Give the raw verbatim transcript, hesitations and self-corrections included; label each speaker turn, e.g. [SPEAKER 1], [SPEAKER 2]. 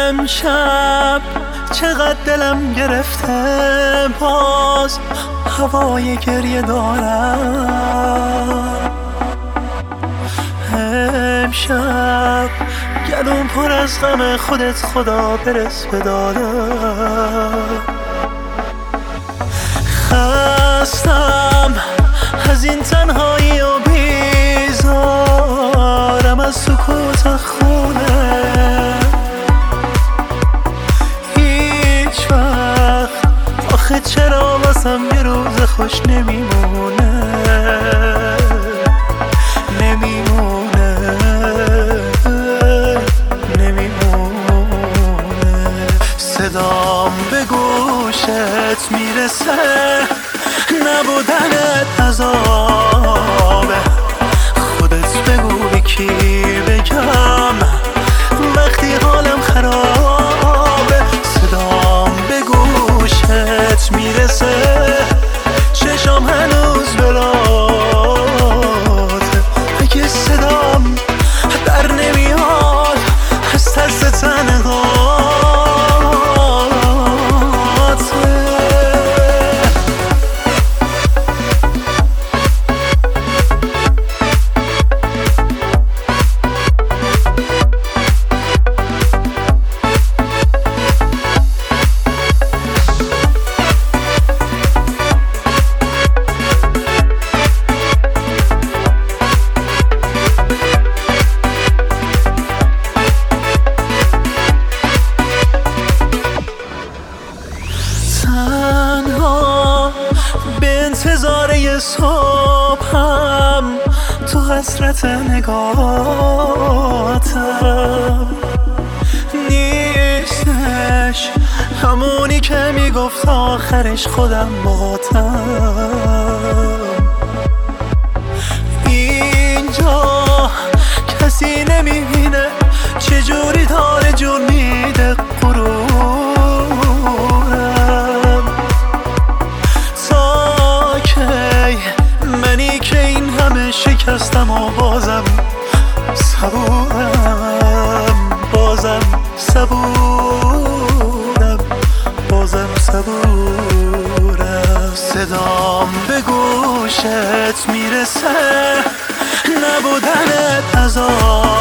[SPEAKER 1] امشب چقدر دلم گرفته، باز هوای گریه دارم. امشب گلوم پر از غم، خودت خدا برس به دادم. خستم از این تنهایی و بیزارم از سکوت خونه. هیچ وقت آخه چرا واسم یه روز خوش نمیمونه، نمیمونه، نمیمونه. صدام به گوشت میرسه، نبودنت عذابه. خودت بگو به کی بگم وقتی حالم خرابه. صدام به گوشت میرسه، چشام هنوز بلاته. اگه صدام در نمیاد از ترس تنهاته. تنها به انتظار یه صبحم تو حسرت نگاهتم. نیستش همونی که میگفت آخرش خودم باتم. اینجا کسی نمیبینه چجوری داره جون میده غرورم. منی که این همه شکستم و بازم صبورم، بازم صبورم، بازم صبورم. صدام به گوشت میرسه، نبودنت عذاب.